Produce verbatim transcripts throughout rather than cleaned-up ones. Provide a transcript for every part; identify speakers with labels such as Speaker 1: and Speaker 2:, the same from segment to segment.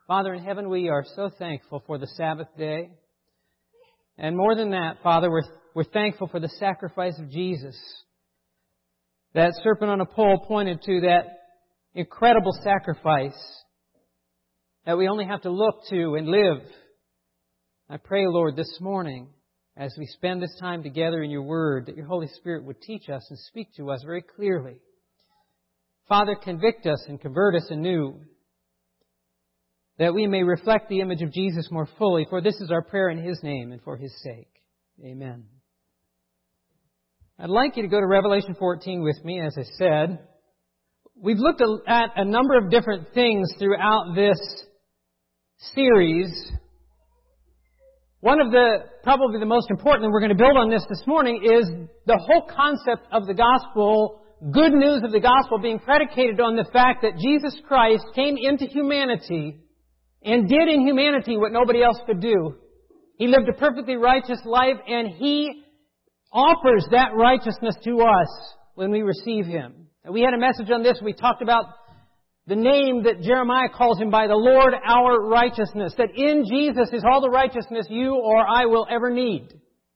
Speaker 1: Father in heaven, we are so thankful for the Sabbath day. And more than that, Father, we're, we're thankful for the sacrifice of Jesus. That serpent on a pole pointed to that incredible sacrifice that we only have to look to and live. I pray, Lord, this morning, as we spend this time together in your Word, that your Holy Spirit would teach us and speak to us very clearly. Father, convict us and convert us anew, that we may reflect the image of Jesus more fully, for this is our prayer in His name and for His sake. Amen. I'd like you to go to Revelation fourteen with me, as I said. We've looked at a number of different things throughout this series. One of the, probably the most important, and we're going to build on this this morning, is the whole concept of the gospel, good news of the gospel being predicated on the fact that Jesus Christ came into humanity and did in humanity what nobody else could do. He lived a perfectly righteous life, and He offers that righteousness to us when we receive Him. And we had a message on this. We talked about the name that Jeremiah calls Him by, the Lord our righteousness. That in Jesus is all the righteousness you or I will ever need.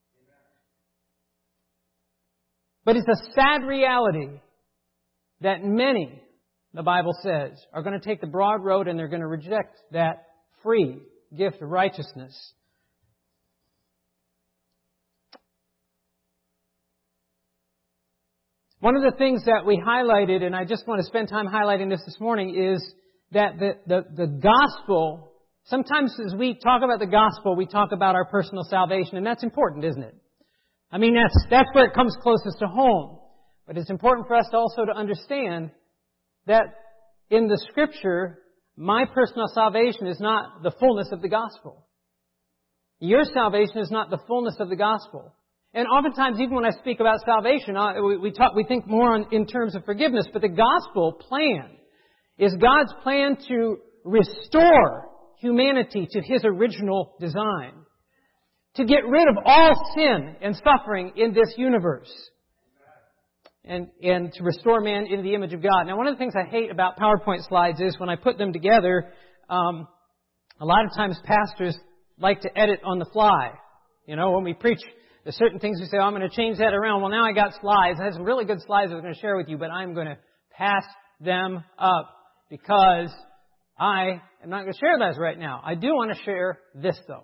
Speaker 1: But it's a sad reality that many, the Bible says, are going to take the broad road and they're going to reject that free gift of righteousness. One of the things that we highlighted, and I just want to spend time highlighting this this morning, is that the, the, the gospel, sometimes as we talk about the gospel, we talk about our personal salvation, and that's important, isn't it? I mean, that's, that's where it comes closest to home. But it's important for us also to understand that in the Scripture, my personal salvation is not the fullness of the gospel. Your salvation is not the fullness of the gospel. And oftentimes, even when I speak about salvation, we, we, talk, we think more on, in terms of forgiveness. But the gospel plan is God's plan to restore humanity to His original design. To get rid of all sin and suffering in this universe. And, and to restore man into the image of God. Now, one of the things I hate about PowerPoint slides is when I put them together, um, a lot of times pastors like to edit on the fly. You know, when we preach, there's certain things we say, oh, I'm going to change that around. Well, now I got slides. I have some really good slides I was going to share with you, but I'm going to pass them up because I am not going to share those right now. I do want to share this, though.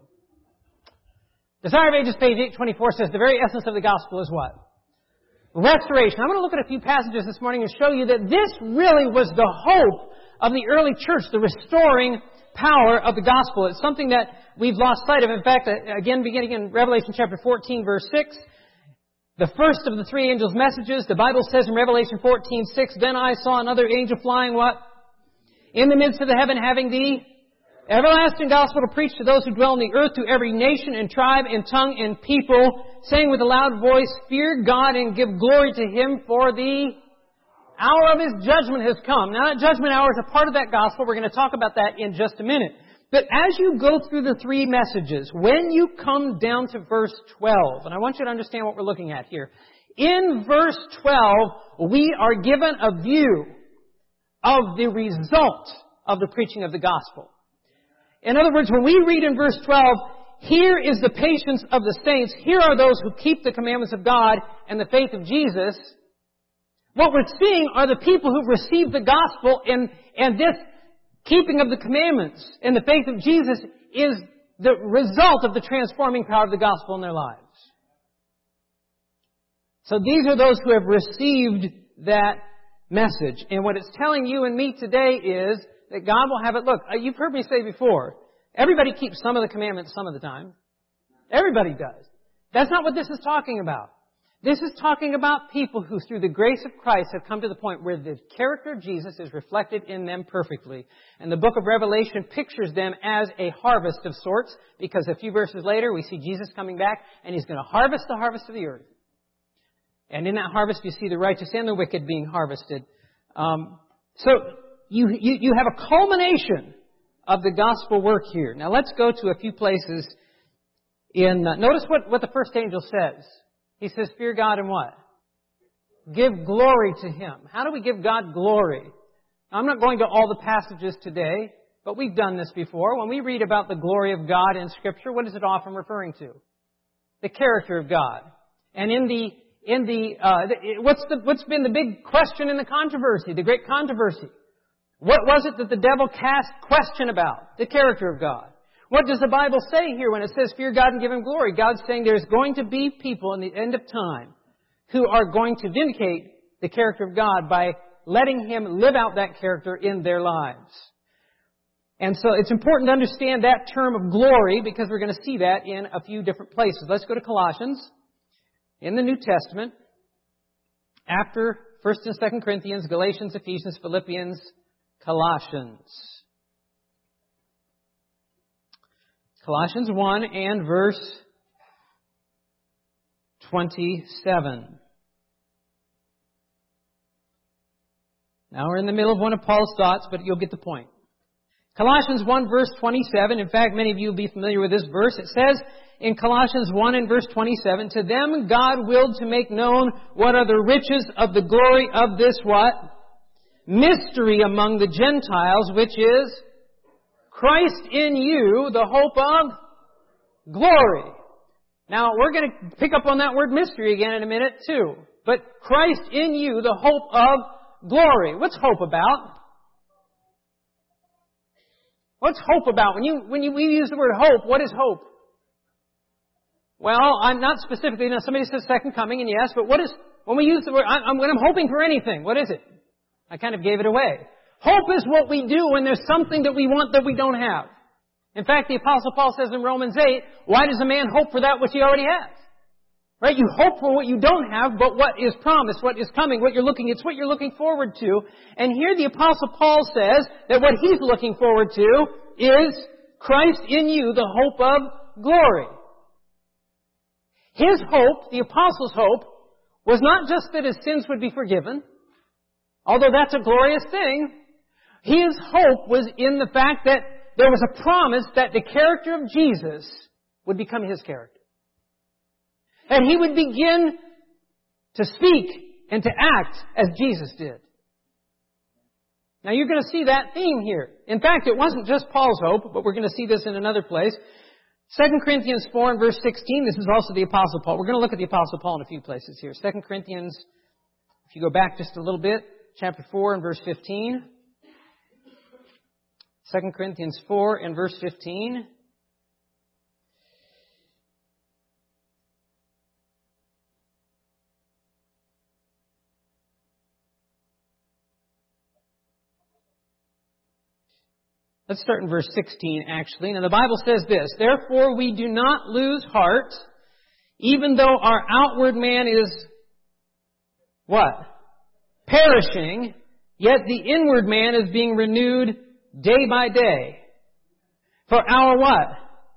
Speaker 1: Desire of Ages, page eight twenty-four says, the very essence of the gospel is what? Restoration. I'm going to look at a few passages this morning and show you that this really was the hope of the early church, the restoring power of the gospel. It's something that we've lost sight of. In fact, again, beginning in Revelation chapter fourteen, verse six, the first of the three angels' messages, the Bible says in Revelation fourteen, six, then I saw another angel flying what? In the midst of the heaven, having the everlasting gospel to preach to those who dwell on the earth, to every nation and tribe and tongue and people, saying with a loud voice, fear God and give glory to Him, for the hour of His judgment has come. Now, that judgment hour is a part of that gospel. We're going to talk about that in just a minute. But as you go through the three messages, when you come down to verse twelve, and I want you to understand what we're looking at here. In verse twelve, we are given a view of the result of the preaching of the gospel. In other words, when we read in verse twelve, here is the patience of the saints. Here are those who keep the commandments of God and the faith of Jesus. What we're seeing are the people who've received the gospel, and, and this keeping of the commandments and the faith of Jesus is the result of the transforming power of the gospel in their lives. So these are those who have received that message. And what it's telling you and me today is that God will have it. Look, you've heard me say before, everybody keeps some of the commandments some of the time. Everybody does. That's not what this is talking about. This is talking about people who, through the grace of Christ, have come to the point where the character of Jesus is reflected in them perfectly. And the book of Revelation pictures them as a harvest of sorts, because a few verses later we see Jesus coming back, and He's going to harvest the harvest of the earth. And in that harvest you see the righteous and the wicked being harvested. Um, so you, you, you have a culmination of the gospel work here. Now let's go to a few places in... Uh, notice what, what the first angel says. He says, fear God and what? Give glory to Him. How do we give God glory? I'm not going to all the passages today. but we've done this before. When we read about the glory of God in Scripture, what is it often referring to? The character of God. And in the, in the, uh, the what's the, what's been the big question in the controversy, the great controversy? What was it that the devil cast question about? The character of God. What does the Bible say here when it says, fear God and give Him glory? God's saying there's going to be people in the end of time who are going to vindicate the character of God by letting Him live out that character in their lives. And so it's important to understand that term of glory because we're going to see that in a few different places. Let's go to Colossians in the New Testament. After First and Second Corinthians, Galatians, Ephesians, Philippians, Colossians. Colossians one and verse twenty-seven. Now we're in the middle of one of Paul's thoughts, but you'll get the point. Colossians one verse twenty-seven. In fact, many of you will be familiar with this verse. It says in Colossians one and verse twenty-seven, to them God willed to make known what are the riches of the glory of this what? Mystery among the Gentiles, which is Christ in you, the hope of glory. Now, we're going to pick up on that word mystery again in a minute too. But Christ in you, the hope of glory. What's hope about? What's hope about? When you, when you, we use the word hope, what is hope? Well, I'm not specifically, now somebody says second coming, and yes, but what is, when we use the word, I'm, when I'm hoping for anything, what is it? I kind of gave it away. Hope is what we do when there's something that we want that we don't have. In fact, the Apostle Paul says in Romans eight, why does a man hope for that which he already has? Right? You hope for what you don't have, but what is promised, what is coming, what you're looking, it's what you're looking forward to. And here the Apostle Paul says that what he's looking forward to is Christ in you, the hope of glory. His hope, the Apostle's hope, was not just that his sins would be forgiven, although that's a glorious thing. His hope was in the fact that there was a promise that the character of Jesus would become his character. And he would begin to speak and to act as Jesus did. Now you're going to see that theme here. In fact, it wasn't just Paul's hope, but we're going to see this in another place. Second Corinthians four and verse sixteen, this is also the Apostle Paul. We're going to look at the Apostle Paul in a few places here. Second Corinthians, if you go back just a little bit, chapter four and verse fifteen. Second Corinthians four and verse fifteen. Let's start in verse sixteen, actually. Now, the Bible says this, therefore we do not lose heart, even though our outward man is, what? Perishing, yet the inward man is being renewed day by day. For our what?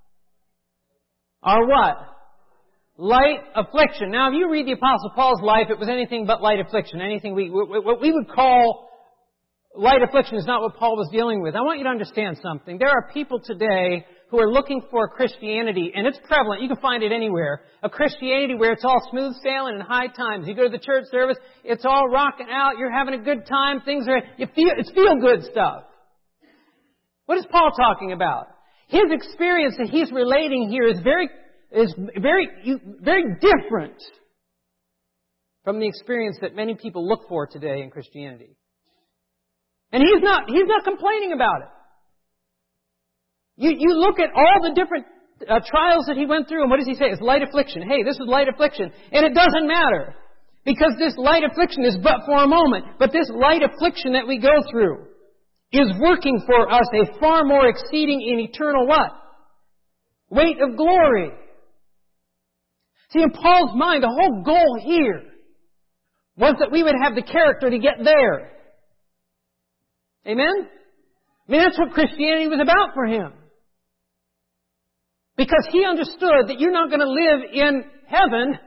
Speaker 1: Our what? Light affliction. Now, if you read the Apostle Paul's life, it was anything but light affliction. Anything we, what we would call light affliction is not what Paul was dealing with. I want you to understand something. There are people today who are looking for a Christianity, and it's prevalent. You can find it anywhere. A Christianity where it's all smooth sailing and high times. You go to the church service, it's all rocking out. You're having a good time. Things are, you feel, it's feel good stuff. What is Paul talking about? His experience that he's relating here is very, is very, very different from the experience that many people look for today in Christianity. And he's not, he's not complaining about it. You, you look at all the different uh, trials that he went through, and what does he say? It's light affliction. Hey, this is light affliction. And it doesn't matter. Because this light affliction is but for a moment. But this light affliction that we go through is working for us a far more exceeding and eternal what? Weight of glory. See, in Paul's mind, the whole goal here was that we would have the character to get there. Amen? I mean, that's what Christianity was about for him. Because he understood that you're not going to live in heaven,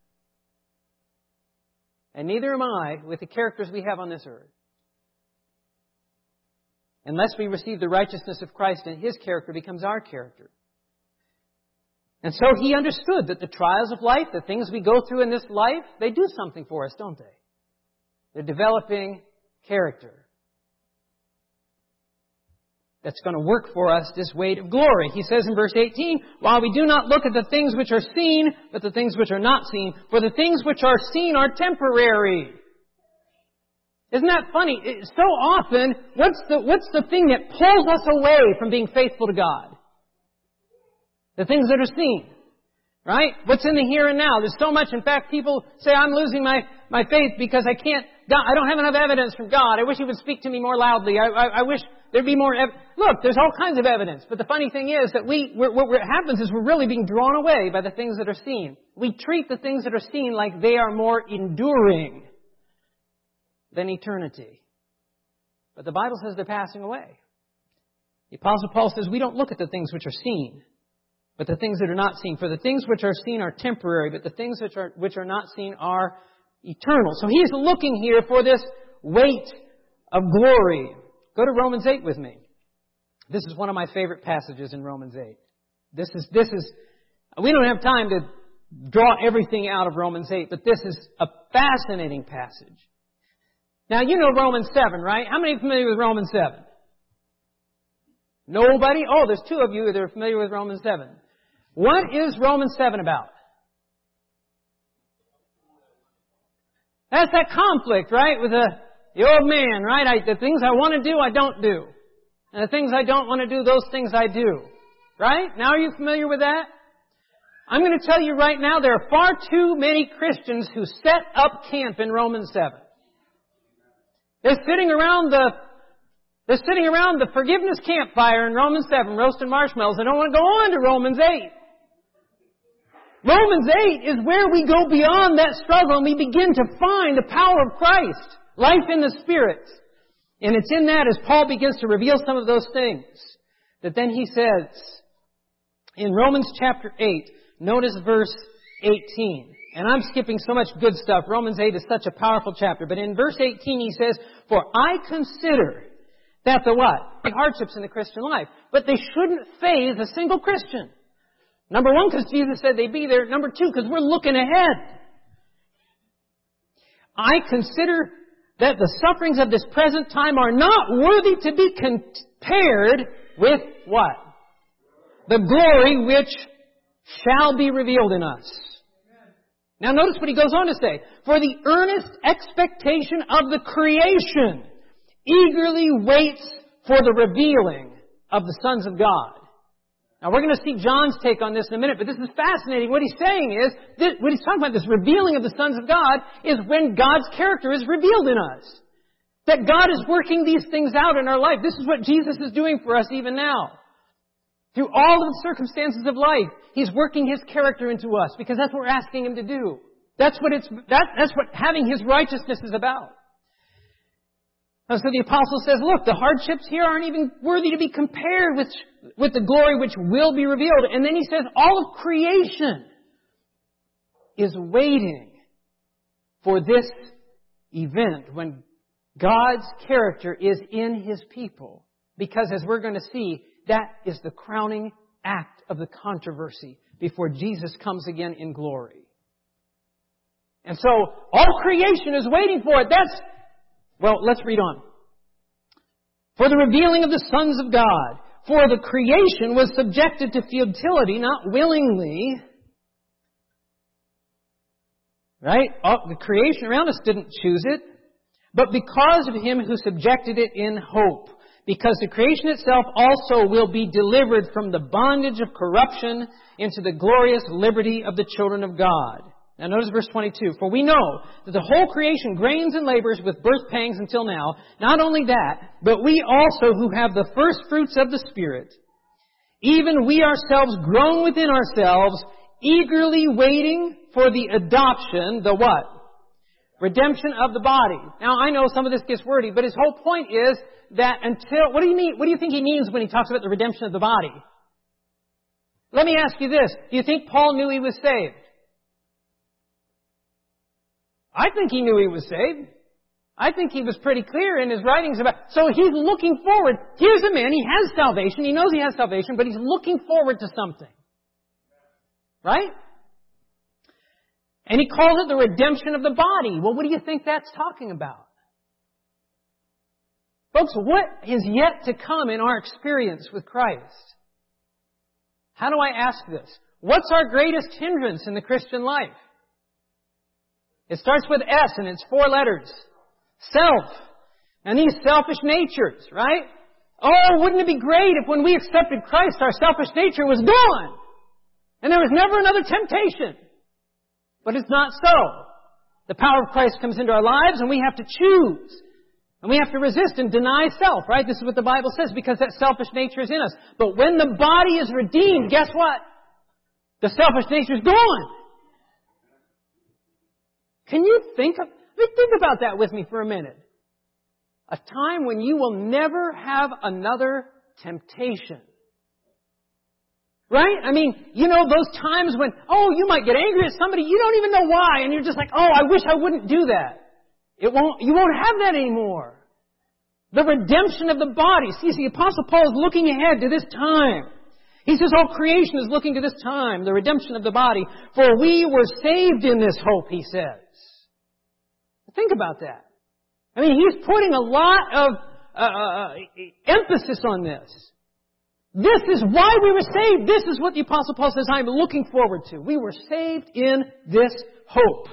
Speaker 1: and neither am I, with the characters we have on this earth, unless we receive the righteousness of Christ and His character becomes our character. And so he understood that the trials of life, the things we go through in this life, they do something for us, don't they? They're developing character. that's going to work for us this weight of glory. He says in verse eighteen, while we do not look at the things which are seen, but the things which are not seen, for the things which are seen are temporary. Isn't that funny? So often, what's the, what's the thing that pulls us away from being faithful to God? The things that are seen. Right? What's in the here and now? There's so much. In fact, people say, I'm losing my, my faith because I can't, I don't have enough evidence from God. I wish He would speak to me more loudly. I, I, I wish there'd be more ev-. Look, there's all kinds of evidence. But the funny thing is that we, we're, what happens is we're really being drawn away by the things that are seen. We treat the things that are seen like they are more enduring than eternity. But the Bible says they're passing away. The Apostle Paul says we don't look at the things which are seen, but the things that are not seen. For the things which are seen are temporary, but the things which are, which are not seen are eternal. So he's looking here for this weight of glory. Go to Romans eight with me. This is one of my favorite passages in Romans eight. This is, this is, we don't have time to draw everything out of Romans eight, but this is a fascinating passage. Now, you know Romans seven, right? How many are familiar with Romans seven? Nobody? Oh, there's two of you that are familiar with Romans seven. What is Romans seven about? That's that conflict, right? With the, the old man, right? I, the things I want to do, I don't do. And the things I don't want to do, those things I do. Right? Now are you familiar with that? I'm going to tell you right now, there are far too many Christians who set up camp in Romans seven. They're sitting around the, they're sitting around the forgiveness campfire in Romans seven, roasting marshmallows. They don't want to go on to Romans eight. Romans eight is where we go beyond that struggle and we begin to find the power of Christ, life in the Spirit. And it's in that as Paul begins to reveal some of those things that then he says in Romans chapter eight, notice verse eighteen. And I'm skipping so much good stuff. Romans eight is such a powerful chapter. But in verse eighteen he says, for I consider that the what? The hardships in the Christian life. But they shouldn't faze a single Christian. Number one, because Jesus said they'd be there. Number two, because we're looking ahead. I consider that the sufferings of this present time are not worthy to be compared with what? The glory which shall be revealed in us. Now notice what he goes on to say. For the earnest expectation of the creation eagerly waits for the revealing of the sons of God. Now we're going to see John's take on this in a minute, but this is fascinating. What he's saying is, this, what he's talking about, this revealing of the sons of God, is when God's character is revealed in us. That God is working these things out in our life. This is what Jesus is doing for us even now. Through all of the circumstances of life, He's working His character into us because that's what we're asking Him to do. That's what it's, that, that's what having His righteousness is about. And so the apostle says, look, the hardships here aren't even worthy to be compared with, with the glory which will be revealed. And then he says, all of creation is waiting for this event when God's character is in His people. Because as we're going to see, that is the crowning act of the controversy before Jesus comes again in glory. And so, all creation is waiting for it. That's, well, let's read on. For the revealing of the sons of God. For the creation was subjected to futility, not willingly. Right? All, the creation around us didn't choose it. But because of Him who subjected it in hope. Because the creation itself also will be delivered from the bondage of corruption into the glorious liberty of the children of God. Now notice verse twenty-two. For we know that the whole creation groans and labors with birth pangs until now. Not only that, but we also who have the first fruits of the Spirit, even we ourselves groan within ourselves, eagerly waiting for the adoption, the what? Redemption of the body. Now I know some of this gets wordy, but his whole point is that until, what do you mean, what do you think he means when he talks about the redemption of the body? Let me ask you this. Do you think Paul knew he was saved? I think he knew he was saved. I think he was pretty clear in his writings about, so he's looking forward. Here's a man, he has salvation, he knows he has salvation, but he's looking forward to something. Right? And he calls it the redemption of the body. Well, what do you think that's talking about? Folks, what is yet to come in our experience with Christ? How do I ask this? What's our greatest hindrance in the Christian life? It starts with S and it's four letters. Self. And these selfish natures, right? Oh, wouldn't it be great if when we accepted Christ, our selfish nature was gone? And there was never another temptation. But it's not so. The power of Christ comes into our lives and we have to choose. And we have to resist and deny self, right? This is what the Bible says, because that selfish nature is in us. But when the body is redeemed, guess what? The selfish nature is gone. Can you think of, I mean, think about that with me for a minute. A time when you will never have another temptation. Right? I mean, you know, those times when, oh, you might get angry at somebody, you don't even know why, and you're just like, oh, I wish I wouldn't do that. It won't, you won't have that anymore. The redemption of the body. See, the Apostle Paul is looking ahead to this time. He says all creation is looking to this time, the redemption of the body. For we were saved in this hope, he says. Think about that. I mean, he's putting a lot of uh, uh, emphasis on this. This is why we were saved. This is what the Apostle Paul says I'm looking forward to. We were saved in this hope.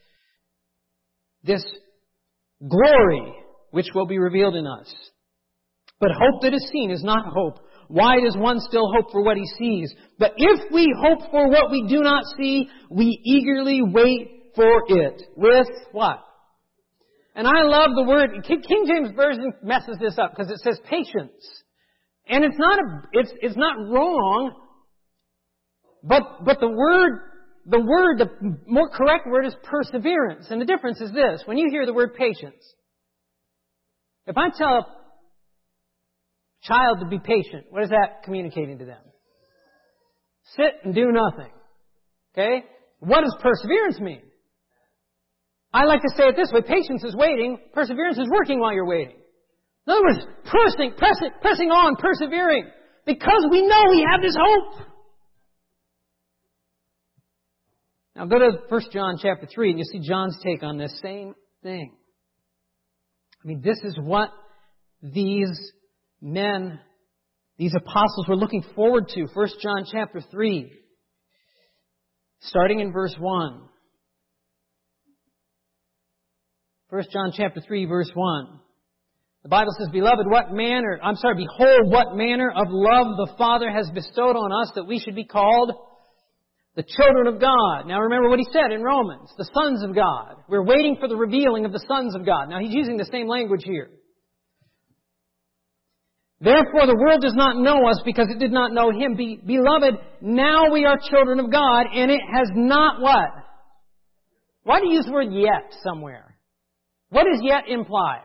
Speaker 1: This glory which will be revealed in us. But hope that is seen is not hope. Why does one still hope for what he sees? But if we hope for what we do not see, we eagerly wait for it. With what? And I love the word, King James Version messes this up because it says patience. And it's not a, it's, it's not wrong, but, but the word, the word, the more correct word is perseverance. And the difference is this. When you hear the word patience, if I tell a child to be patient, what is that communicating to them? Sit and do nothing. Okay? What does perseverance mean? I like to say it this way. Patience is waiting. Perseverance is working while you're waiting. In other words, pressing, pressing, pressing on, persevering. Because we know we have this hope. Now go to First John chapter three and you see John's take on this same thing. I mean, this is what these men, these apostles were looking forward to. First John chapter three, starting in verse one. First John chapter three, verse one. The Bible says, Beloved, what manner, I'm sorry, behold, what manner of love the Father has bestowed on us that we should be called the children of God. Now remember what he said in Romans, the sons of God. We're waiting for the revealing of the sons of God. Now he's using the same language here. Therefore the world does not know us because it did not know Him. Be, beloved, now we are children of God, and it has not what? Why do you use the word yet somewhere? What does yet imply?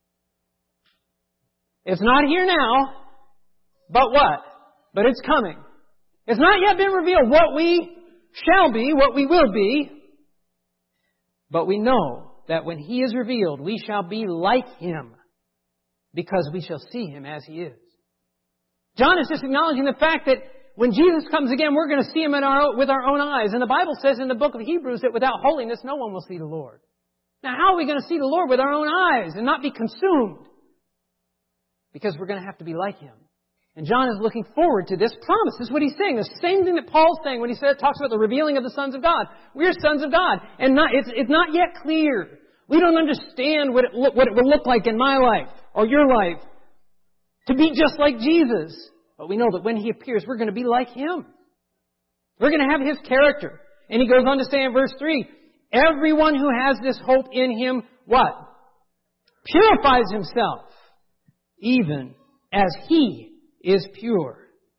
Speaker 1: It's not here now, but what? But it's coming. It's not yet been revealed what we shall be, what we will be. But we know that when He is revealed, we shall be like Him, because we shall see Him as He is. John is just acknowledging the fact that when Jesus comes again, we're going to see Him in our, with our own eyes. And the Bible says in the book of Hebrews that without holiness, no one will see the Lord. Now, how are we going to see the Lord with our own eyes and not be consumed? Because we're going to have to be like Him. And John is looking forward to this promise. This is what he's saying. The same thing that Paul's saying when he said, talks about the revealing of the sons of God. We're sons of God. And not, it's, it's not yet clear. We don't understand what it, look, what it will look like in my life or your life to be just like Jesus. But we know that when He appears, we're going to be like Him. We're going to have His character. And he goes on to say in verse three, everyone who has this hope in Him, what? Purifies himself, even as He is pure.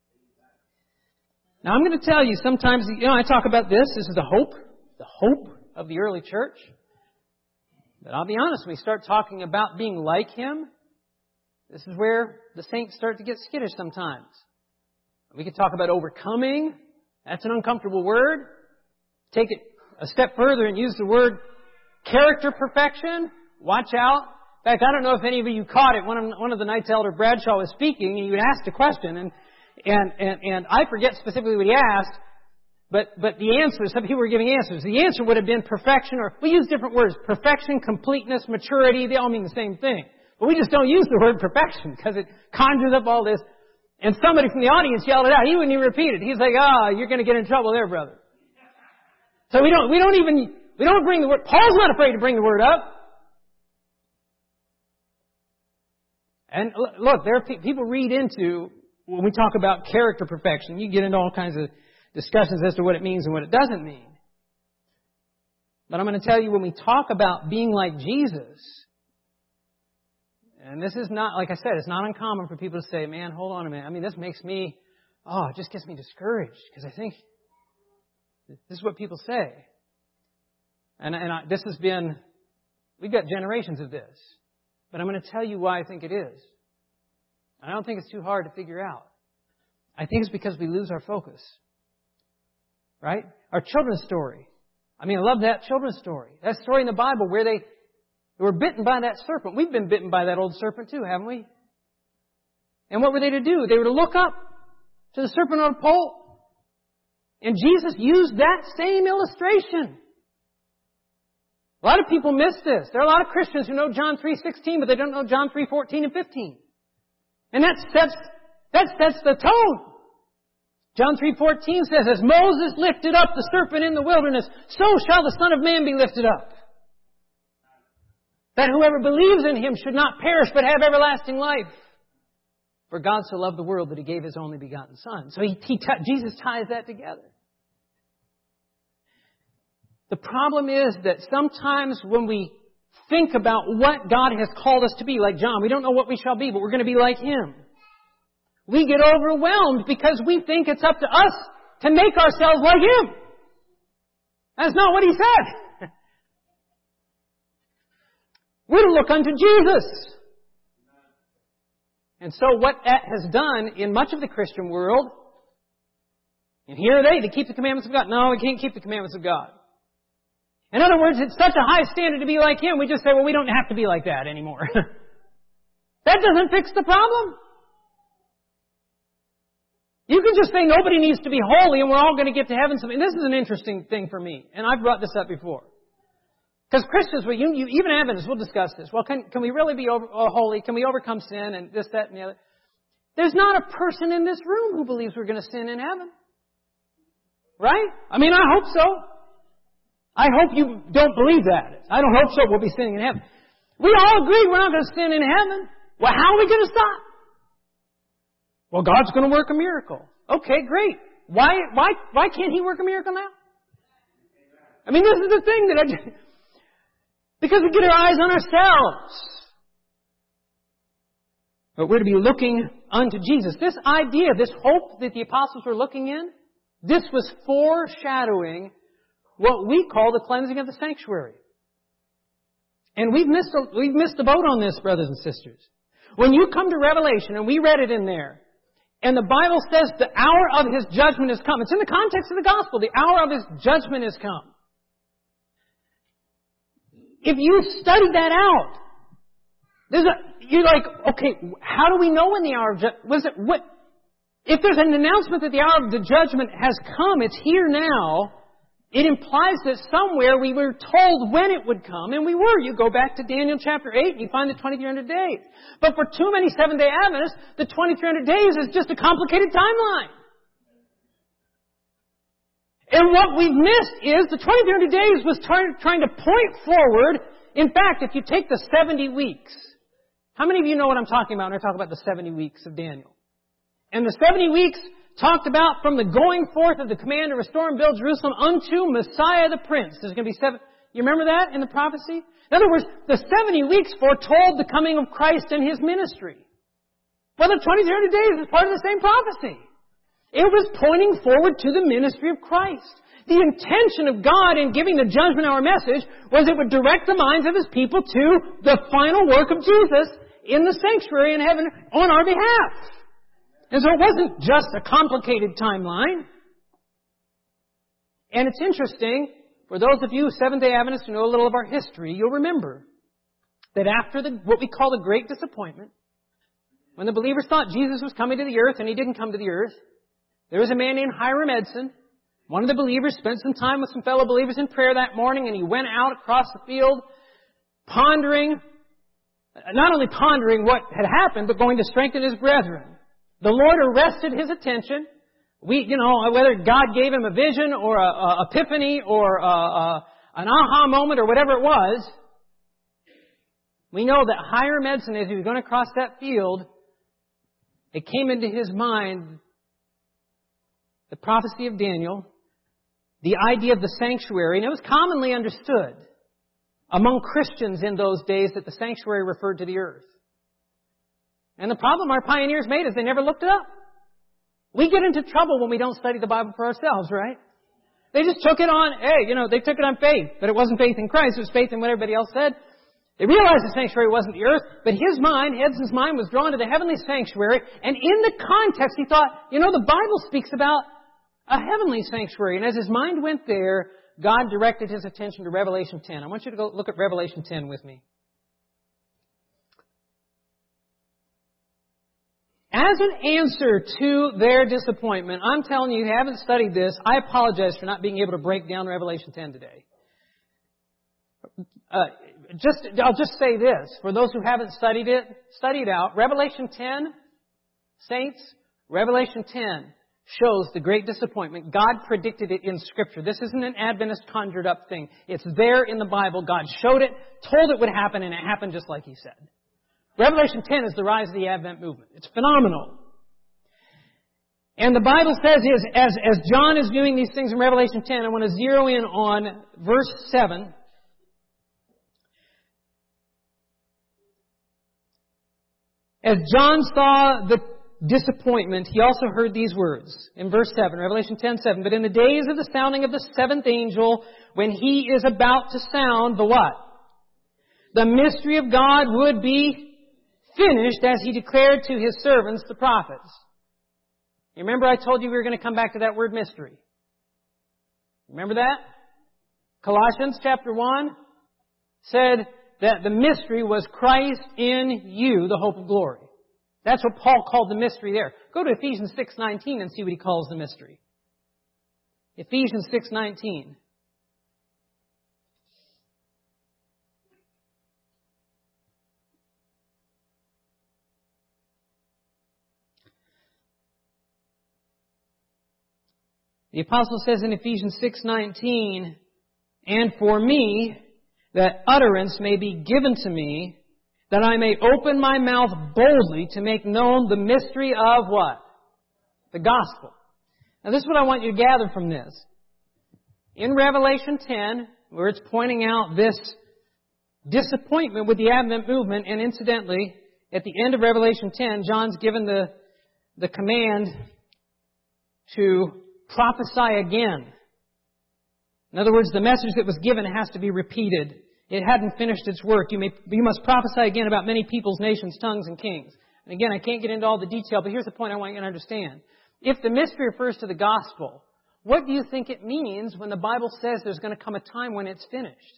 Speaker 1: Now I'm going to tell you, sometimes, you know, I talk about this. This is the hope, the hope of the early church. But I'll be honest, when we start talking about being like Him, this is where the saints start to get skittish sometimes. We could talk about overcoming. That's an uncomfortable word. Take it a step further and use the word character perfection. Watch out. In fact, I don't know if any of you caught it. One of, one of the nights Elder Bradshaw was speaking, and he asked a question, and and and, and I forget specifically what he asked, but but the answer, some people were giving answers. The answer would have been perfection, or we use different words: perfection, completeness, maturity. They all mean the same thing. But we just don't use the word perfection because it conjures up all this. And somebody from the audience yelled it out. He wouldn't even repeat it. He's like, ah, oh, you're going to get in trouble there, brother. So we don't, we don't even, we don't bring the word. Paul's not afraid to bring the word up. And look, there are pe- people read into, when we talk about character perfection, you get into all kinds of discussions as to what it means and what it doesn't mean. But I'm going to tell you, when we talk about being like Jesus, and this is not, like I said, it's not uncommon for people to say, man, hold on a minute. I mean, this makes me, oh, it just gets me discouraged because I think this is what people say. And, and I, this has been, we've got generations of this. But I'm going to tell you why I think it is. I don't think it's too hard to figure out. I think it's because we lose our focus. Right? Our children's story. I mean, I love that children's story. That story in the Bible where they were bitten by that serpent. We've been bitten by that old serpent too, haven't we? And what were they to do? They were to look up to the serpent on a pole. And Jesus used that same illustration. A lot of people miss this. There are a lot of Christians who know John three sixteen, but they don't know John three fourteen and fifteen. And that sets, that sets the tone. John three fourteen says, as Moses lifted up the serpent in the wilderness, so shall the Son of Man be lifted up. That whoever believes in Him should not perish, but have everlasting life. For God so loved the world that He gave His only begotten Son. So he, he, Jesus ties that together. The problem is that sometimes when we think about what God has called us to be, like John, we don't know what we shall be, but we're going to be like Him. We get overwhelmed because we think it's up to us to make ourselves like Him. That's not what He said. We're to look unto Jesus. And so what that has done in much of the Christian world, and here are they, they keep the commandments of God. No, we can't keep the commandments of God. In other words, it's such a high standard to be like Him, we just say, well, we don't have to be like that anymore. That doesn't fix the problem. You can just say nobody needs to be holy and we're all going to get to heaven. And this is an interesting thing for me. And I've brought this up before. Because Christians, well, you, you, even Adventists, we'll discuss this. Well, can, can we really be over, oh, holy? Can we overcome sin and this, that, and the other? There's not a person in this room who believes we're going to sin in heaven. Right? I mean, I hope so. I hope you don't believe that. I don't hope so. We'll be sinning in heaven. We all agree we're not going to sin in heaven. Well, how are we going to stop? Well, God's going to work a miracle. Okay, great. Why, why, why can't He work a miracle now? I mean, this is the thing that I, because we get our eyes on ourselves. But we're to be looking unto Jesus. This idea, this hope that the apostles were looking in, this was foreshadowing what we call the cleansing of the sanctuary. And we've missed, a, we've missed the boat on this, brothers and sisters. When you come to Revelation, and we read it in there, and the Bible says the hour of His judgment has come. It's in the context of the gospel. The hour of His judgment has come. If you study that out, there's a, you're like, okay, how do we know when the hour of judgment, was it, what, if there's an announcement that the hour of the judgment has come, it's here now, it implies that somewhere we were told when it would come, and we were. You go back to Daniel chapter eight, and you find the twenty-three hundred days. But for too many Seventh-day Adventists, the twenty-three hundred days is just a complicated timeline. And what we've missed is the twenty-three hundred days was trying, trying to point forward. In fact, if you take the seventy weeks, how many of you know what I'm talking about when I talk about the seventy weeks of Daniel? And the seventy weeks talked about from the going forth of the command to restore and build Jerusalem unto Messiah the Prince. There's going to be seven. You remember that in the prophecy? In other words, the seventy weeks foretold the coming of Christ and His ministry. Well, the twenty-three hundred days is part of the same prophecy. It was pointing forward to the ministry of Christ. The intention of God in giving the judgment hour message was it would direct the minds of His people to the final work of Jesus in the sanctuary in heaven on our behalf. And so it wasn't just a complicated timeline. And it's interesting, for those of you Seventh-day Adventists who know a little of our history, you'll remember that after the what we call the Great Disappointment, when the believers thought Jesus was coming to the earth and He didn't come to the earth, there was a man named Hiram Edson. One of the believers spent some time with some fellow believers in prayer that morning, and he went out across the field pondering not only pondering what had happened, but going to strengthen his brethren. The Lord arrested his attention. We, you know, whether God gave him a vision or a, a epiphany or a, a, an aha moment or whatever it was, we know that Hiram Edson, as he was going to cross that field, it came into his mind the prophecy of Daniel, the idea of the sanctuary, and it was commonly understood among Christians in those days that the sanctuary referred to the earth. And the problem our pioneers made is they never looked it up. We get into trouble when we don't study the Bible for ourselves, right? They just took it on, hey, you know, they took it on faith. But it wasn't faith in Christ, it was faith in what everybody else said. They realized the sanctuary wasn't the earth, but his mind, Edson's mind, was drawn to the heavenly sanctuary. And in the context, he thought, you know, the Bible speaks about a heavenly sanctuary. And as his mind went there, God directed his attention to Revelation ten. I want you to go look at Revelation ten with me. As an answer to their disappointment, I'm telling you, you haven't studied this, I apologize for not being able to break down Revelation ten today. Uh, just, I'll just say this. For those who haven't studied it, study it out. Revelation ten, saints, Revelation ten shows the great disappointment. God predicted it in Scripture. This isn't an Adventist conjured up thing. It's there in the Bible. God showed it, told it would happen, and it happened just like He said. Revelation ten is the rise of the Advent movement. It's phenomenal. And the Bible says is, as, as John is doing these things in Revelation ten, I want to zero in on verse seven. As John saw the disappointment, he also heard these words in verse seven, Revelation ten seven. But in the days of the sounding of the seventh angel, when he is about to sound the what? The mystery of God would be finished, as he declared to his servants, the prophets. You remember I told you we were going to come back to that word mystery. Remember that? Colossians chapter one said that the mystery was Christ in you, the hope of glory. That's what Paul called the mystery there. Go to Ephesians six nineteen and see what he calls the mystery. Ephesians six nineteen. The apostle says in Ephesians six nineteen, and for me, that utterance may be given to me, that I may open my mouth boldly to make known the mystery of what? The gospel. Now this is what I want you to gather from this. In Revelation ten, where it's pointing out this disappointment with the Advent movement, and incidentally, at the end of Revelation ten, John's given the, the command to prophesy again. In other words, the message that was given has to be repeated. It hadn't finished its work. You may, you must prophesy again about many peoples, nations, tongues, and kings. And again, I can't get into all the detail, but here's the point I want you to understand. If the mystery refers to the gospel, what do you think it means when the Bible says there's going to come a time when it's finished?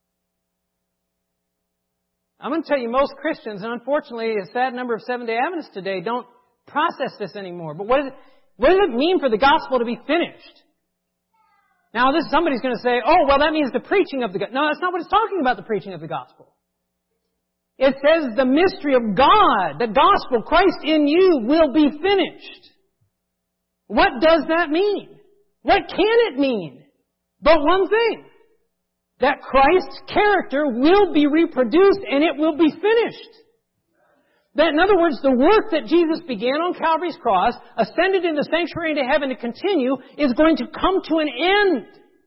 Speaker 1: I'm going to tell you, most Christians, and unfortunately a sad number of Seventh-day Adventists today, don't process this anymore. But what is it? What does it mean for the gospel to be finished? Now, this somebody's going to say, oh, well, that means the preaching of the gospel. No, that's not what it's talking about, the preaching of the gospel. It says the mystery of God, the gospel, Christ in you, will be finished. What does that mean? What can it mean? But one thing, that Christ's character will be reproduced and it will be finished. That, in other words, the work that Jesus began on Calvary's cross, ascended in the sanctuary into heaven to continue, is going to come to an end.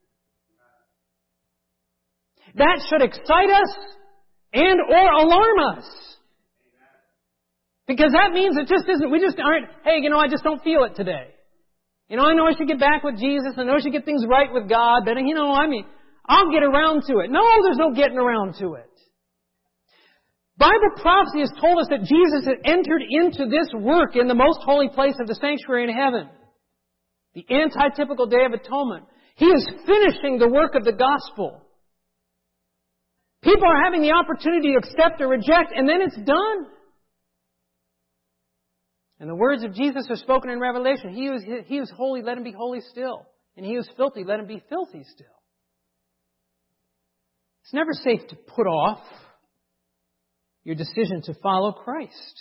Speaker 1: That should excite us and or alarm us. Because that means it just isn't, we just aren't, hey, you know, I just don't feel it today. You know, I know I should get back with Jesus, I know I should get things right with God, but, you know, I mean, I'll get around to it. No, there's no getting around to it. Bible prophecy has told us that Jesus had entered into this work in the most holy place of the sanctuary in heaven. The antitypical Day of Atonement. He is finishing the work of the gospel. People are having the opportunity to accept or reject, and then it's done. And the words of Jesus are spoken in Revelation. He who is, he who is holy, let him be holy still. And he who is filthy, let him be filthy still. It's never safe to put off. your decision to follow Christ.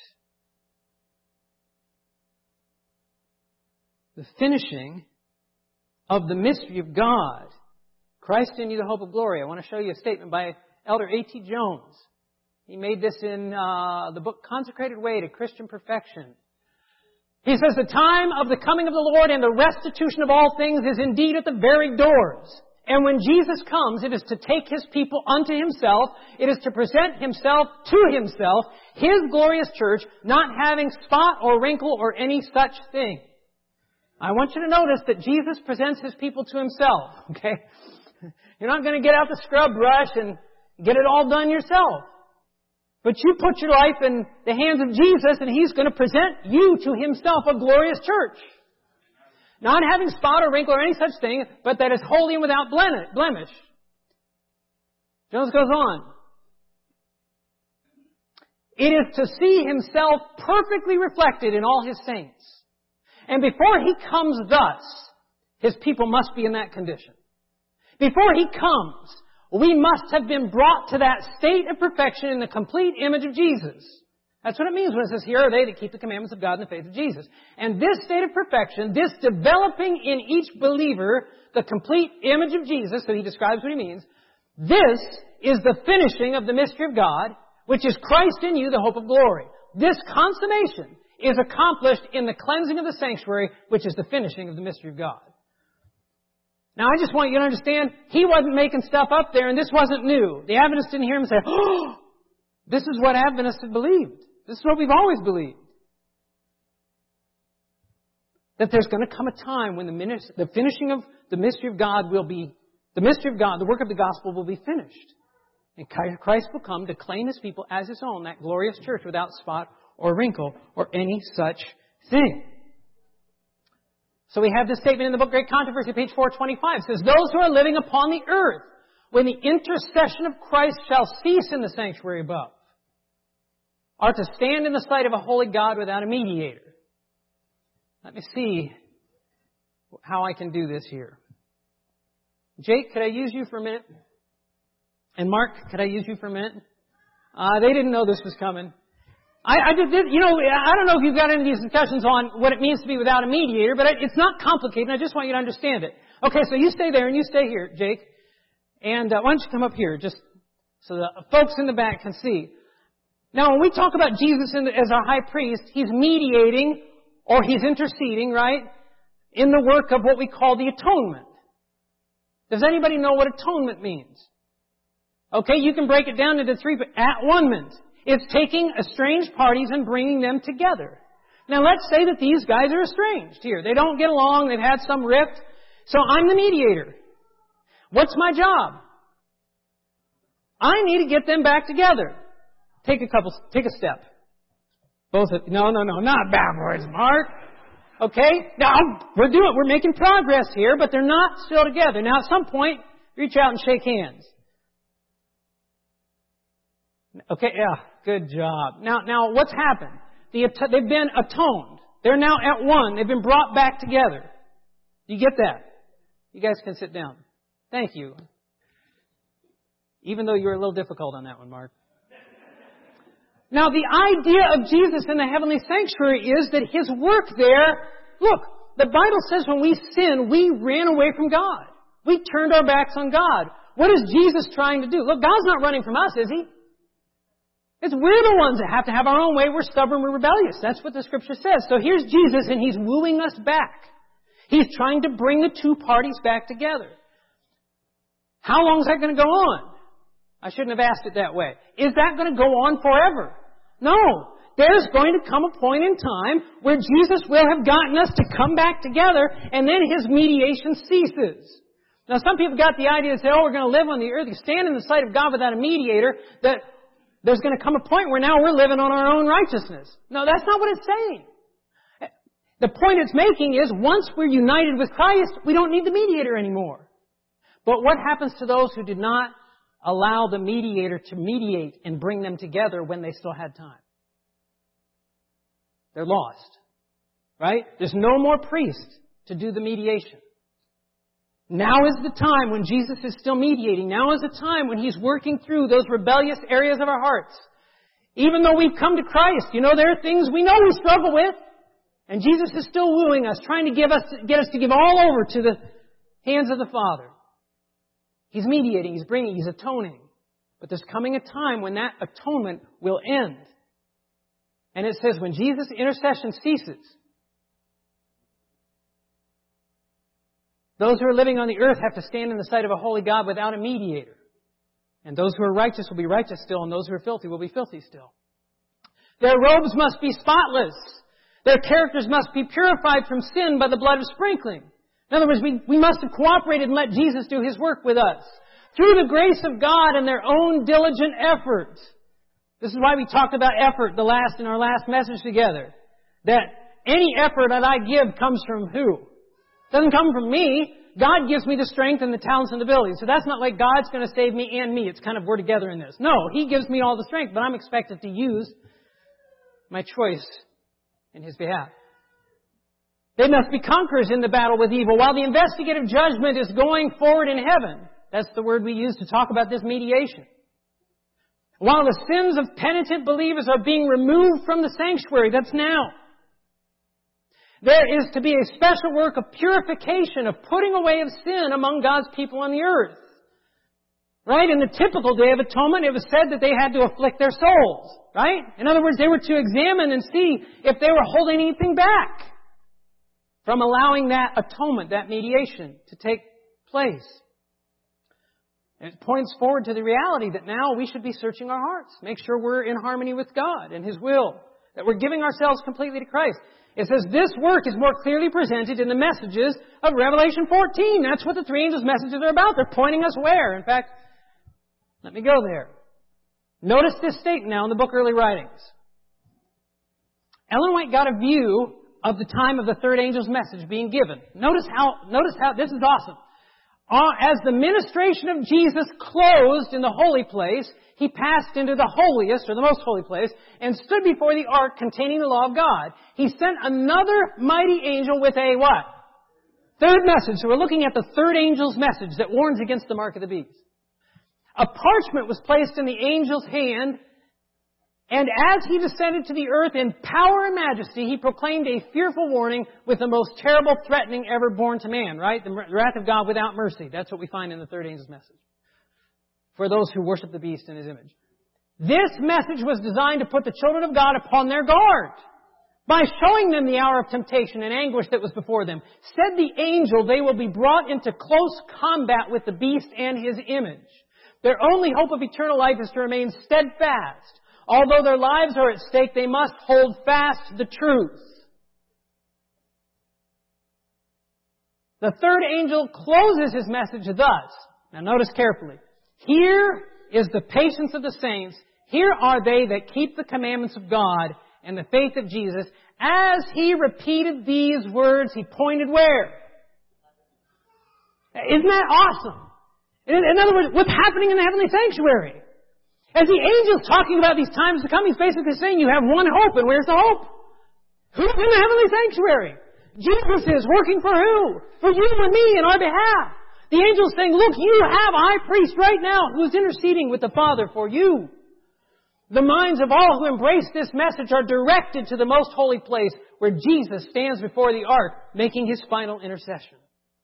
Speaker 1: The finishing of the mystery of God. Christ in you, the hope of glory. I want to show you a statement by Elder A T Jones. He made this in uh, the book Consecrated Way to Christian Perfection. He says, the time of the coming of the Lord and the restitution of all things is indeed at the very doors. And when Jesus comes, it is to take His people unto Himself. It is to present Himself to Himself, His glorious church, not having spot or wrinkle or any such thing. I want you to notice that Jesus presents His people to Himself, okay? You're not going to get out the scrub brush and get it all done yourself. But you put your life in the hands of Jesus and He's going to present you to Himself, a glorious church. Not having spot or wrinkle or any such thing, but that is holy and without blemish. Jones goes on. It is to see Himself perfectly reflected in all His saints. And before He comes thus, His people must be in that condition. Before He comes, we must have been brought to that state of perfection in the complete image of Jesus. That's what it means when it says, here are they that keep the commandments of God in the faith of Jesus. And this state of perfection, this developing in each believer the complete image of Jesus, so he describes what he means, this is the finishing of the mystery of God, which is Christ in you, the hope of glory. This consummation is accomplished in the cleansing of the sanctuary, which is the finishing of the mystery of God. Now, I just want you to understand, He wasn't making stuff up there, and this wasn't new. The Adventists didn't hear Him say, oh, this is what Adventists have believed. This is what we've always believed. That there's going to come a time when the, ministry, the finishing of the mystery of God will be, the mystery of God, the work of the gospel will be finished. And Christ will come to claim His people as His own, that glorious church without spot or wrinkle or any such thing. So we have this statement in the book Great Controversy, page four twenty-five. It says, those who are living upon the earth, when the intercession of Christ shall cease in the sanctuary above, are to stand in the sight of a holy God without a mediator. Let me see how I can do this here. Jake, could I use you for a minute? And Mark, could I use you for a minute? Uh, they didn't know this was coming. I, I just did, you know, I don't know if you've got any of these discussions on what it means to be without a mediator, but it's not complicated, and I just want you to understand it. Okay, so you stay there and you stay here, Jake. And uh, why don't you come up here, just so the folks in the back can see. Now, when we talk about Jesus in the, as our high priest, He's mediating, or He's interceding, right, in the work of what we call the atonement. Does anybody know what atonement means? Okay, you can break it down into three, but at-one-ment. It's taking estranged parties and bringing them together. Now, let's say that these guys are estranged here. They don't get along. They've had some rift. So I'm the mediator. What's my job? I need to get them back together. Take a couple, take a step. Both of, no, no, no, not backwards, Mark. Okay? Now, we're doing, we're making progress here, but they're not still together. Now, at some point, reach out and shake hands. Okay, yeah, good job. Now, now, what's happened? The, they've been atoned. They're now at one. They've been brought back together. You get that? You guys can sit down. Thank you. Even though you were a little difficult on that one, Mark. Now, the idea of Jesus in the heavenly sanctuary is that His work there, look, the Bible says when we sin, we ran away from God. We turned our backs on God. What is Jesus trying to do? Look, God's not running from us, is He? It's we're the ones that have to have our own way. We're stubborn, we're rebellious. That's what the Scripture says. So here's Jesus, and He's wooing us back. He's trying to bring the two parties back together. How long is that going to go on? I shouldn't have asked it that way. Is that going to go on forever? No. There's going to come a point in time where Jesus will have gotten us to come back together, and then His mediation ceases. Now, some people got the idea to say, oh, we're going to live on the earth. You stand in the sight of God without a mediator, that there's going to come a point where now we're living on our own righteousness. No, that's not what it's saying. The point it's making is once we're united with Christ, we don't need the mediator anymore. But what happens to those who did not allow the mediator to mediate and bring them together when they still had time? They're lost. Right? There's no more priest to do the mediation. Now is the time when Jesus is still mediating. Now is the time when He's working through those rebellious areas of our hearts. Even though we've come to Christ, you know, there are things we know we struggle with. And Jesus is still wooing us, trying to give us, get us to give all over to the hands of the Father. He's mediating, He's bringing, He's atoning. But there's coming a time when that atonement will end. And it says when Jesus' intercession ceases, those who are living on the earth have to stand in the sight of a holy God without a mediator. And those who are righteous will be righteous still, and those who are filthy will be filthy still. Their robes must be spotless. Their characters must be purified from sin by the blood of sprinkling. In other words, we, we must have cooperated and let Jesus do His work with us. Through the grace of God and their own diligent effort. This is why we talked about effort the last in our last message together. That any effort that I give comes from who? It doesn't come from me. God gives me the strength and the talents and the abilities. So that's not like God's going to save me and me. It's kind of we're together in this. No, He gives me all the strength, but I'm expected to use my choice in His behalf. They must be conquerors in the battle with evil while the investigative judgment is going forward in heaven. That's the word we use to talk about this mediation. While the sins of penitent believers are being removed from the sanctuary, that's now. There is to be a special work of purification, of putting away of sin among God's people on the earth. Right? In the typical Day of Atonement, it was said that they had to afflict their souls. Right? In other words, they were to examine and see if they were holding anything back from allowing that atonement, that mediation, to take place. And it points forward to the reality that now we should be searching our hearts. Make sure we're in harmony with God and His will. That we're giving ourselves completely to Christ. It says this work is more clearly presented in the messages of Revelation fourteen. That's what the three angels' messages are about. They're pointing us where? In fact, let me go there. Notice this statement now in the book Early Writings. Ellen White got a view of the time of the third angel's message being given. Notice how, notice how, this is awesome. As the ministration of Jesus closed in the holy place, He passed into the holiest, or the most holy place, and stood before the ark containing the law of God. He sent another mighty angel with a what? Third message. So we're looking at the third angel's message that warns against the mark of the beast. A parchment was placed in the angel's hand, and as he descended to the earth in power and majesty, he proclaimed a fearful warning with the most terrible threatening ever born to man, right? The wrath of God without mercy. That's what we find in the third angel's message. For those who worship the beast in his image. This message was designed to put the children of God upon their guard by showing them the hour of temptation and anguish that was before them. Said the angel, they will be brought into close combat with the beast and his image. Their only hope of eternal life is to remain steadfast. Although their lives are at stake, they must hold fast to the truth. The third angel closes his message thus. Now notice carefully. Here is the patience of the saints. Here are they that keep the commandments of God and the faith of Jesus. As he repeated these words, he pointed where? Isn't that awesome? In, in other words, what's happening in the heavenly sanctuary? As the angel's talking about these times to come, he's basically saying you have one hope, and where's the hope? Who's in the heavenly sanctuary? Jesus is working for who? For you and me in our behalf. The angel's saying, look, you have a high priest right now who is interceding with the Father for you. The minds of all who embrace this message are directed to the most holy place where Jesus stands before the ark making his final intercession.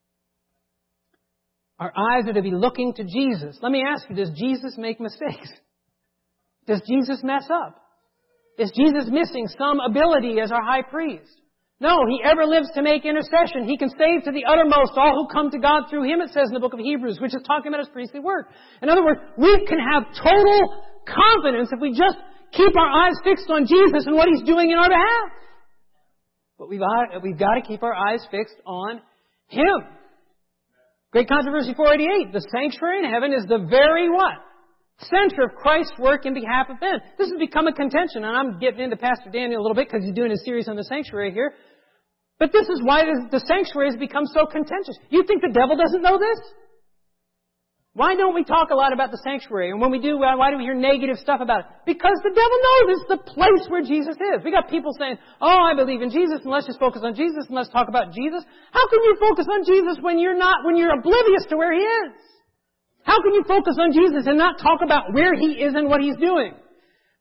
Speaker 1: Our eyes are to be looking to Jesus. Let me ask you, does Jesus make mistakes? Does Jesus mess up? Is Jesus missing some ability as our high priest? No, He ever lives to make intercession. He can save to the uttermost all who come to God through Him, it says in the book of Hebrews, which is talking about His priestly work. In other words, we can have total confidence if we just keep our eyes fixed on Jesus and what He's doing in our behalf. But we've got, we've got to keep our eyes fixed on Him. Great Controversy four eighty-eight. The sanctuary in heaven is the very what? Center of Christ's work in behalf of men. This has become a contention, and I'm getting into Pastor Daniel a little bit because he's doing a series on the sanctuary here. But this is why the sanctuary has become so contentious. You think the devil doesn't know this? Why don't we talk a lot about the sanctuary? And when we do, why do we hear negative stuff about it? Because the devil knows it's the place where Jesus is. We got people saying, oh, I believe in Jesus, and let's just focus on Jesus, and let's talk about Jesus. How can you focus on Jesus when you're not, when you're oblivious to where He is? How can you focus on Jesus and not talk about where He is and what He's doing?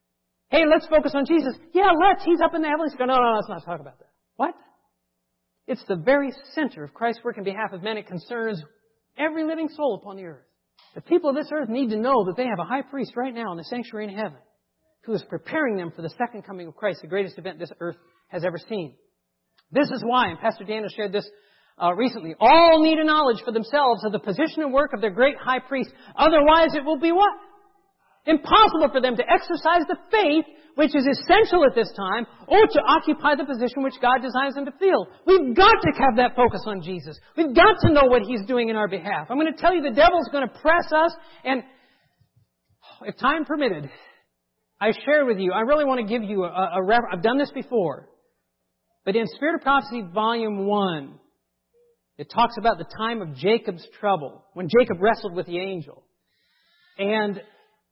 Speaker 1: Hey, let's focus on Jesus. Yeah, let's. He's up in the heavens. No, no, no, let's not talk about that. What? It's the very center of Christ's work in behalf of men. It concerns every living soul upon the earth. The people of this earth need to know that they have a high priest right now in the sanctuary in heaven who is preparing them for the second coming of Christ, the greatest event this earth has ever seen. This is why, and Pastor Daniel shared this uh, recently, all need a knowledge for themselves of the position and work of their great high priest. Otherwise it will be what? Impossible for them to exercise the faith which is essential at this time, or to occupy the position which God desires them to fill. We've got to have that focus on Jesus. We've got to know what He's doing in our behalf. I'm going to tell you the devil's going to press us, and if time permitted, I share with you, I really want to give you a, a reference. I've done this before. But in Spirit of Prophecy, Volume one, it talks about the time of Jacob's trouble, when Jacob wrestled with the angel. And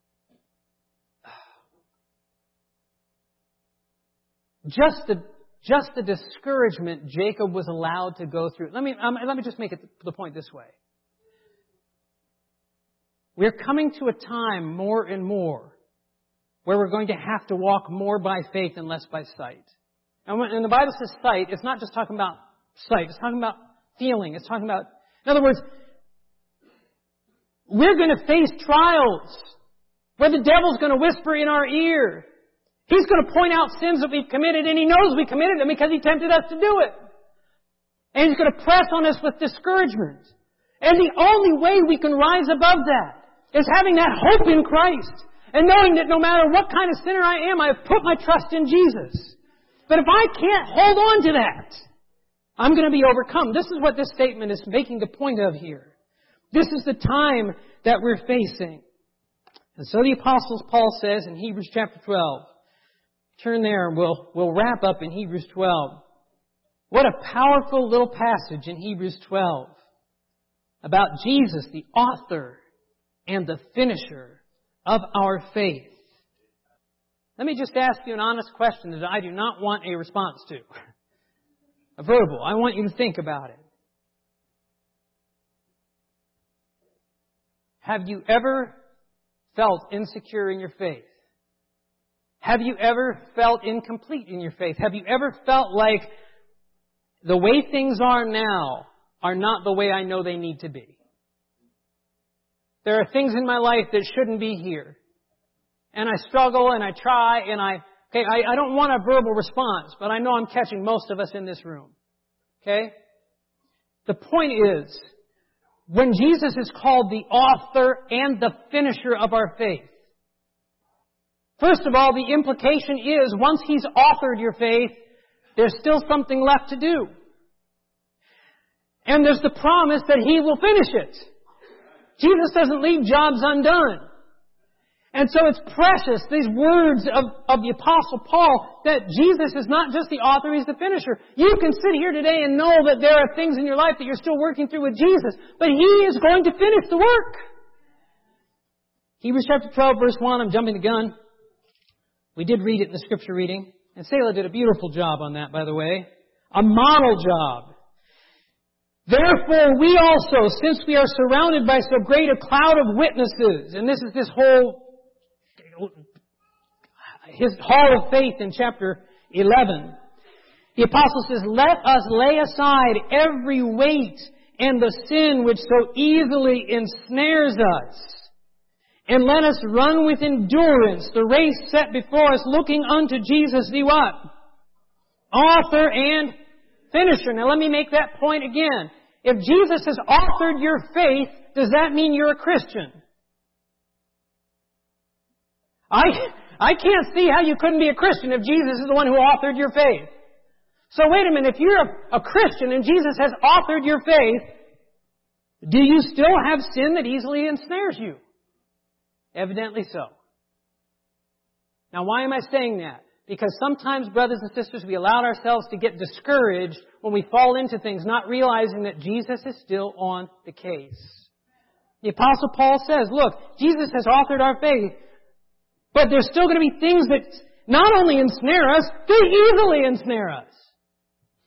Speaker 1: just the, just the discouragement Jacob was allowed to go through. Let me, um, let me just make it the point this way. We're coming to a time more and more where we're going to have to walk more by faith and less by sight. And when the Bible says sight, it's not just talking about sight. It's talking about feeling. It's talking about, in other words, we're going to face trials where the devil's going to whisper in our ear. He's going to point out sins that we've committed, and He knows we committed them because He tempted us to do it. And He's going to press on us with discouragement. And the only way we can rise above that is having that hope in Christ and knowing that no matter what kind of sinner I am, I have put my trust in Jesus. But if I can't hold on to that, I'm going to be overcome. This is what this statement is making the point of here. This is the time that we're facing. And so the Apostle Paul says in Hebrews chapter twelve, turn there and we'll, we'll wrap up in Hebrews twelve. What a powerful little passage in Hebrews twelve about Jesus, the author and the finisher of our faith. Let me just ask you an honest question that I do not want a response to. A verbal. I want you to think about it. Have you ever felt insecure in your faith? Have you ever felt incomplete in your faith? Have you ever felt like the way things are now are not the way I know they need to be? There are things in my life that shouldn't be here. And I struggle and I try and I, okay, I, I don't want a verbal response, but I know I'm catching most of us in this room. Okay? The point is, when Jesus is called the author and the finisher of our faith, first of all, the implication is once He's authored your faith, there's still something left to do. And there's the promise that He will finish it. Jesus doesn't leave jobs undone. And so it's precious, these words of, of the Apostle Paul, that Jesus is not just the author, He's the finisher. You can sit here today and know that there are things in your life that you're still working through with Jesus, but He is going to finish the work. Hebrews chapter twelve, verse one, I'm jumping the gun. We did read it in the scripture reading, and Selah did a beautiful job on that, by the way. A model job. Therefore, we also, since we are surrounded by so great a cloud of witnesses, and this is this whole his hall of faith in chapter eleven. The apostle says, let us lay aside every weight and the sin which so easily ensnares us. And let us run with endurance the race set before us, looking unto Jesus, the what? Author and finisher. Now let me make that point again. If Jesus has authored your faith, does that mean you're a Christian? I, I can't see how you couldn't be a Christian if Jesus is the one who authored your faith. So wait a minute, if you're a, a Christian and Jesus has authored your faith, do you still have sin that easily ensnares you? Evidently so. Now why am I saying that? Because sometimes, brothers and sisters, we allow ourselves to get discouraged when we fall into things, not realizing that Jesus is still on the case. The Apostle Paul says, look, Jesus has authored our faith, but there's still going to be things that not only ensnare us, they easily ensnare us.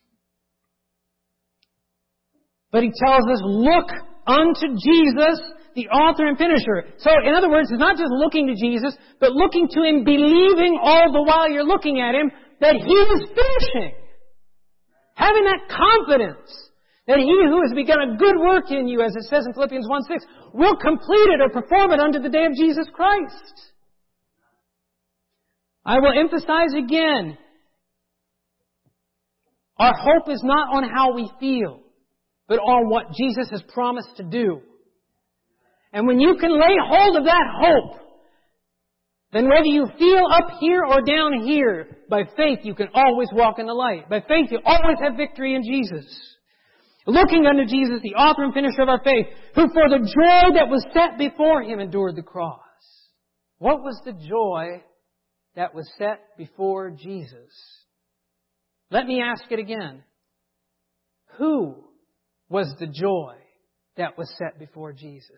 Speaker 1: But he tells us, look unto Jesus, the author and finisher. So, in other words, it's not just looking to Jesus, but looking to Him, believing all the while you're looking at Him that He is finishing. Having that confidence that He who has begun a good work in you, as it says in Philippians one six, will complete it or perform it unto the day of Jesus Christ. I will emphasize again, our hope is not on how we feel, but on what Jesus has promised to do. And when you can lay hold of that hope, then whether you feel up here or down here, by faith you can always walk in the light. By faith you always have victory in Jesus. Looking unto Jesus, the author and finisher of our faith, who for the joy that was set before Him endured the cross. What was the joy that was set before Jesus? Let me ask it again. Who was the joy that was set before Jesus?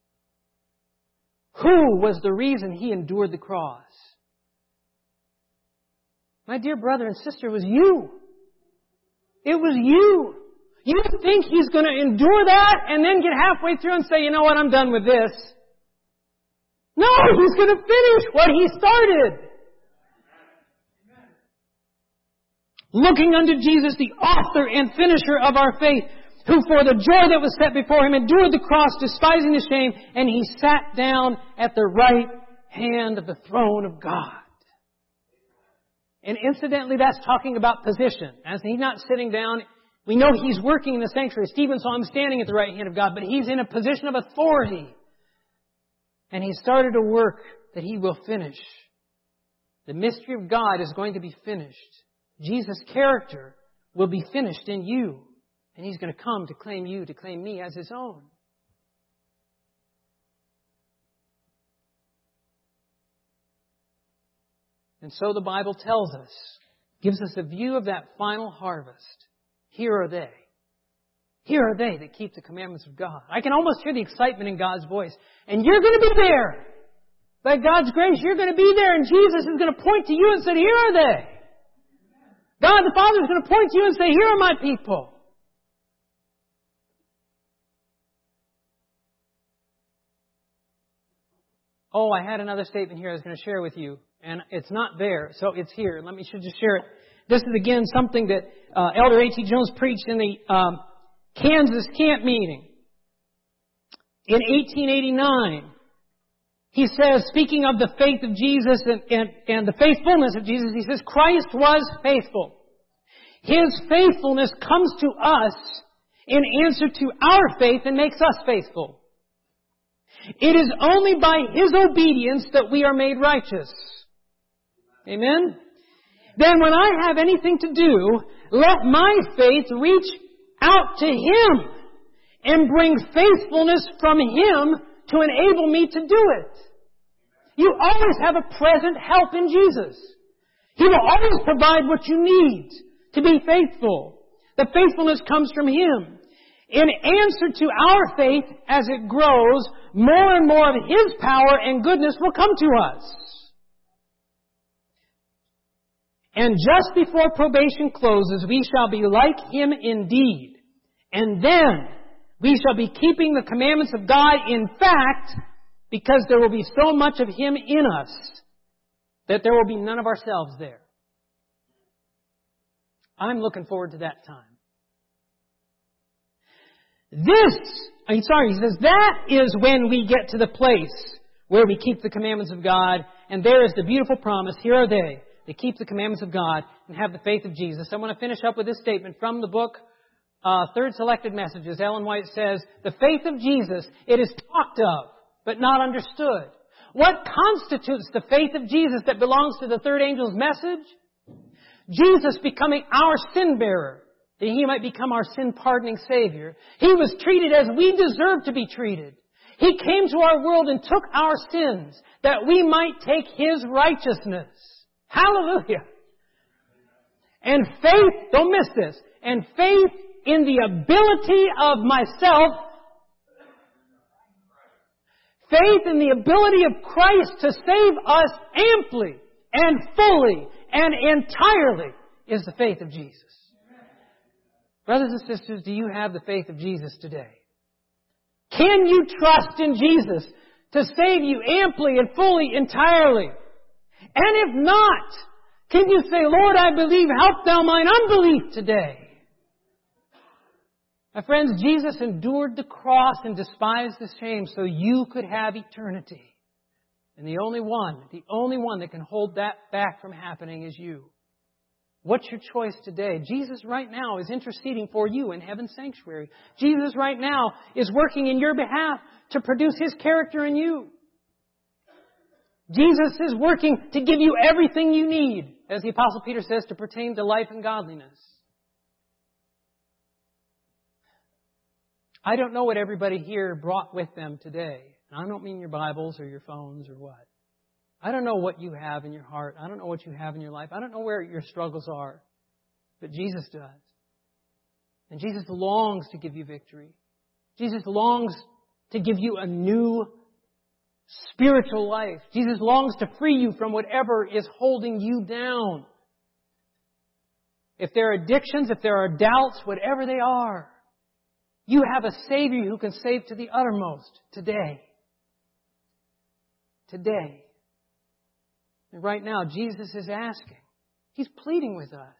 Speaker 1: Who was the reason He endured the cross? My dear brother and sister, it was you. It was you. You think He's going to endure that and then get halfway through and say, you know what, I'm done with this. No, He's going to finish what He started. Looking unto Jesus, the author and finisher of our faith, who for the joy that was set before Him endured the cross, despising the shame, and He sat down at the right hand of the throne of God. And incidentally, that's talking about position. As He's not sitting down, we know He's working in the sanctuary. Stephen saw Him standing at the right hand of God, but He's in a position of authority. And He started a work that He will finish. The mystery of God is going to be finished. Jesus' character will be finished in you. And He's going to come to claim you, to claim me as His own. And so the Bible tells us, gives us a view of that final harvest. Here are they. Here are they that keep the commandments of God. I can almost hear the excitement in God's voice. And you're going to be there. By God's grace, you're going to be there. And Jesus is going to point to you and say, here are they. God the Father is going to point to you and say, here are my people. Oh, I had another statement here I was going to share with you. And it's not there, so it's here. Let me should just share it. This is again something that uh, Elder A T Jones preached in the um, Kansas camp meeting in eighteen eighty-nine. He says, speaking of the faith of Jesus and, and, and the faithfulness of Jesus, he says, Christ was faithful. His faithfulness comes to us in answer to our faith and makes us faithful. It is only by His obedience that we are made righteous. Amen? Then when I have anything to do, let my faith reach out to Him and bring faithfulness from Him to enable me to do it. You always have a present help in Jesus. He will always provide what you need to be faithful. The faithfulness comes from Him. In answer to our faith, as it grows, more and more of His power and goodness will come to us. And just before probation closes, we shall be like Him indeed. And then we shall be keeping the commandments of God in fact, because there will be so much of Him in us that there will be none of ourselves there. I'm looking forward to that time. This, I'm sorry, he says, that is when we get to the place where we keep the commandments of God, and there is the beautiful promise, here are they, that keep the commandments of God and have the faith of Jesus. I want to finish up with this statement from the book, uh, Third Selected Messages. Ellen White says, the faith of Jesus, it is talked of, but not understood. What constitutes the faith of Jesus that belongs to the third angel's message? Jesus becoming our sin bearer, that He might become our sin-pardoning Savior. He was treated as we deserve to be treated. He came to our world and took our sins, that we might take His righteousness. Hallelujah! And faith, don't miss this, and faith in the ability of myself, faith in the ability of Christ to save us amply and fully and entirely is the faith of Jesus. Brothers and sisters, do you have the faith of Jesus today? Can you trust in Jesus to save you amply and fully, entirely? And if not, can you say, Lord, I believe, help thou mine unbelief today? My friends, Jesus endured the cross and despised the shame so you could have eternity. And the only one, the only one that can hold that back from happening is you. What's your choice today? Jesus right now is interceding for you in heaven's sanctuary. Jesus right now is working in your behalf to produce His character in you. Jesus is working to give you everything you need, as the Apostle Peter says, to pertain to life and godliness. I don't know what everybody here brought with them today. And I don't mean your Bibles or your phones or what. I don't know what you have in your heart. I don't know what you have in your life. I don't know where your struggles are. But Jesus does. And Jesus longs to give you victory. Jesus longs to give you a new spiritual life. Jesus longs to free you from whatever is holding you down. If there are addictions, if there are doubts, whatever they are, you have a Savior who can save to the uttermost today. Today. And right now, Jesus is asking. He's pleading with us.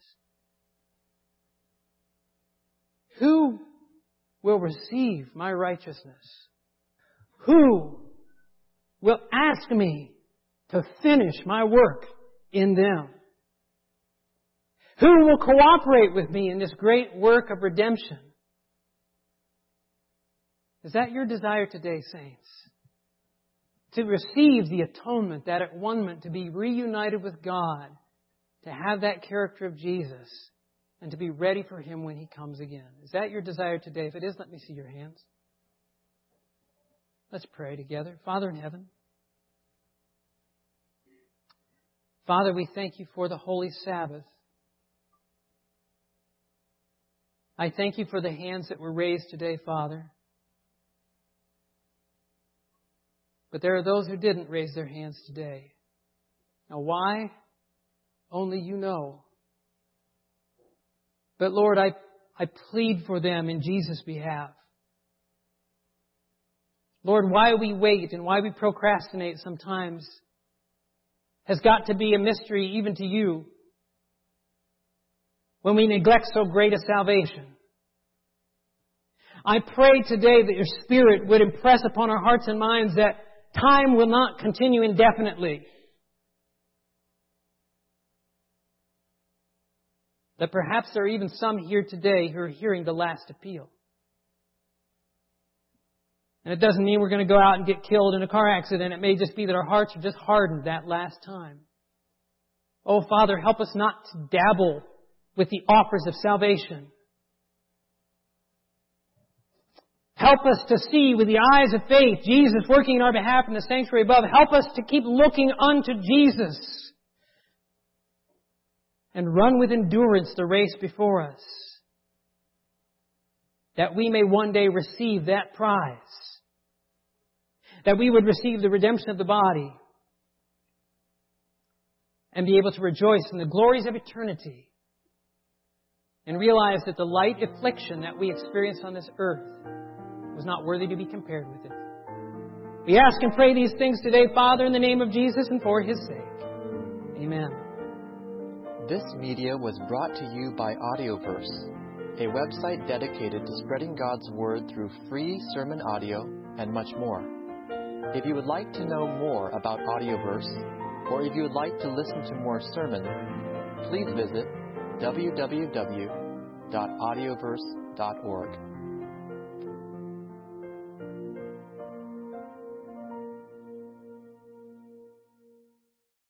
Speaker 1: Who will receive my righteousness? Who will ask me to finish my work in them? Who will cooperate with me in this great work of redemption? Is that your desire today, saints? To receive the atonement, that at one moment to be reunited with God, to have that character of Jesus, and to be ready for Him when He comes again. Is that your desire today? If it is, let me see your hands. Let's pray together. Father in heaven, Father, we thank You for the Holy Sabbath. I thank You for the hands that were raised today, Father. But there are those who didn't raise their hands today. Now why? Only You know. But Lord, I, I plead for them in Jesus' behalf. Lord, why we wait and why we procrastinate sometimes has got to be a mystery even to You when we neglect so great a salvation. I pray today that Your Spirit would impress upon our hearts and minds that time will not continue indefinitely. That perhaps there are even some here today who are hearing the last appeal. And it doesn't mean we're going to go out and get killed in a car accident. It may just be that our hearts are just hardened that last time. Oh, Father, help us not to dabble with the offers of salvation. Help us to see with the eyes of faith Jesus working in our behalf in the sanctuary above. Help us to keep looking unto Jesus and run with endurance the race before us, that we may one day receive that prize, that we would receive the redemption of the body and be able to rejoice in the glories of eternity and realize that the light affliction that we experience on this earth was not worthy to be compared with it. We ask and pray these things today, Father, in the name of Jesus and for His sake. Amen.
Speaker 2: This media was brought to you by Audioverse, a website dedicated to spreading God's Word through free sermon audio and much more. If you would like to know more about Audioverse, or if you would like to listen to more sermons, please visit w w w dot audioverse dot org.